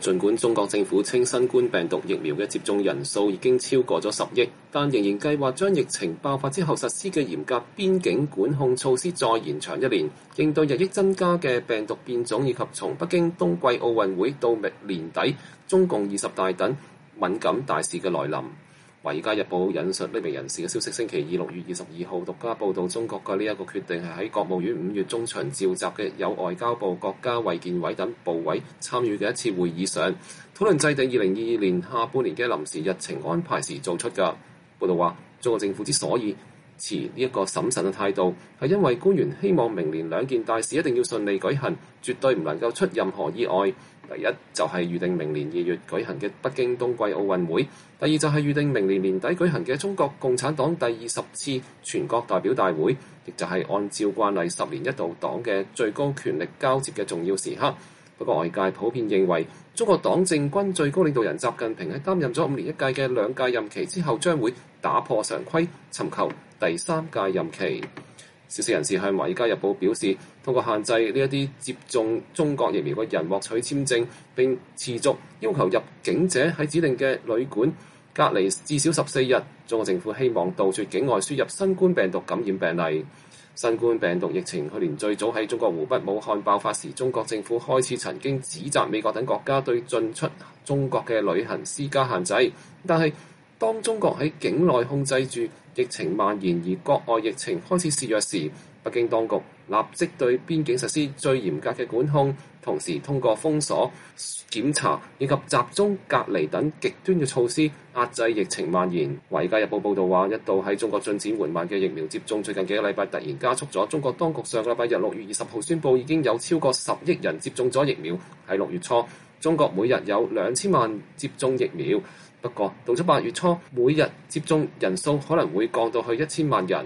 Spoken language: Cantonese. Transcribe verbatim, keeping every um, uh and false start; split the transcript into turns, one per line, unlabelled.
儘管中國政府稱新冠病毒疫苗嘅接種人數已經超過咗十億，但仍然計劃將疫情爆發之後實施嘅嚴格邊境管控措施再延長一年，應對日益增加嘅病毒變種以及從北京冬季奧運會到明年底中共二十大等敏感大事嘅來臨。《華爾街日報》引述呢名人士嘅消息，星期二六月二十二號獨家報導，中國嘅呢一個決定係喺國務院五月中旬召集嘅有外交部、國家衛健委等部委參與嘅一次會議上，討論制定二零二二年下半年嘅臨時日程安排時做出㗎。報導話，中國政府之所以持呢一個審慎嘅態度，係因為官員希望明年兩件大事一定要順利舉行，絕對唔能夠出任何意外。第一就係、是、預定明年二月舉行嘅北京冬季奧運會，第二就係、是、預定明年年底舉行嘅中國共產黨第二十次全國代表大會，亦就係按照慣例十年一度黨嘅最高權力交接嘅重要時刻。不過外界普遍認為，中國黨政軍最高領導人習近平喺擔任咗五年一屆嘅兩屆任期之後，將會打破常規，尋求第三屆任期。消息人士向《華爾街日報》表示，通過限制呢一啲接種中國疫苗嘅人獲取簽證，並持續要求入境者喺指定嘅旅館隔離至少十四日，中國政府希望杜絕境外輸入新冠病毒感染病例。新冠病毒疫情去年最早喺中國湖北武漢爆發時，中國政府開始曾經指責美國等國家對進出中國嘅旅行施加限制，但係當中國喺境內控制住疫情蔓延，而國外疫情開始肆虐時，北京當局立即對邊境實施最嚴格嘅管控，同時通過封鎖、檢查以及集中隔離等極端嘅措施壓制疫情蔓延。《華爾街日報》報導話，一度喺中國進展緩慢嘅疫苗接種，最近幾個禮拜突然加速咗。中國當局上個禮拜日六月二十號宣布，已經有超過十億人接種咗疫苗。喺六月初，中國每日有兩千萬接種疫苗。不過到咗八月初，每日接種人數可能會降到去一千萬人。